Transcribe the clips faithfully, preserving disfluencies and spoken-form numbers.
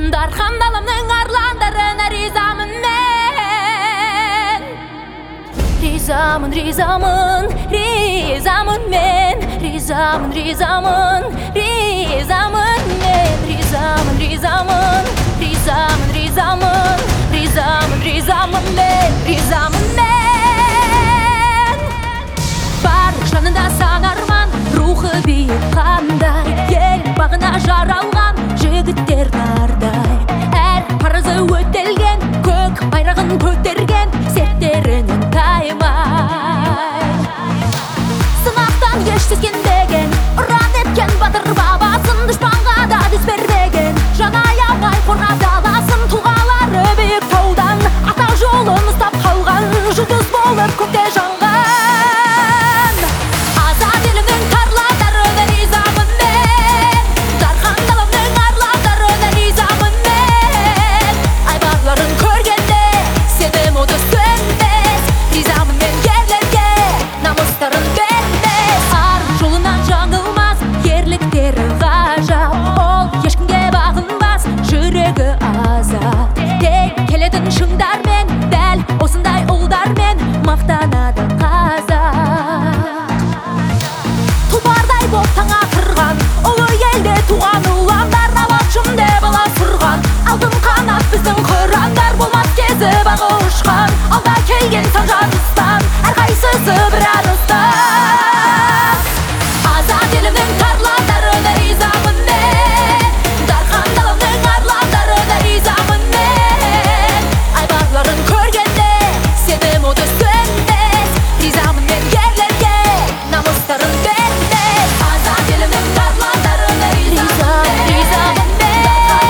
Дархан даламның арландарына ризамын мен. Ризамын, ризамын, ризамын мен. Ризамын, ризамын, ризамын мен. Ризамын, ризамын, ризамын, ризамын, ризамын, ризамын мен. Ризамын мен. Бар жанында сан арман, рухы биік қандай, ел бағына жаралған жігіттер бардай. Әр парызы өтелген, көк байрағын көтерген, серттерінен таймай. Сынақтан еш сескенбеген, ұран еткен батыр бабасын, дұшпанға да дес бермеген, жан аямай қорғап даласын. Тұлғалары биік таудан ата жолын ұстап қалған, жұлдыз болып көкте жанған. Азат елімнің тарландарына ризамын мен. Дархан даламның арландарына ризамын мен. Айбарларын көргенде сенім оты сөнбес. Ризамын мен ерлерге намыстарын бермес. Ар жолынан жаңылмас, ерліктері ғажап. Ол ешкімге бағынбас, жүрегі азат. Тек келетін шыңдармен, дәл осындай ұлдармен мақтанады қазақ. Тұлпардай боп таң атырған, ұлы елде туған ұландар, науатшым деп ала сұрған. Алтын қанат біздің қырандар, болмас кезі бағы ұшқан. Алда келген сан жаныстан, әрқайсысы бір арыстан. Азат елімнің тарландарына ризамын мен. Дархан даламның арландарына ризамын мен. Айбарларын көргенде сенім оты сөнбес. Ризамын мен ерлерге намыстарын бермес. Азат елімнің тарландарына ризамын мен. Ризамын мен.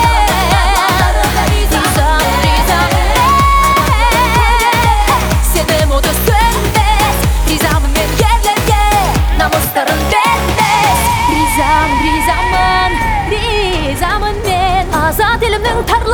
Ризамын, ризамын мен. Сенім оты сөнбес. Ризамын мен ерлерге намыстарын бермес. Ризамын, ризамын, ризамын мен. Азат елімнің тарландарына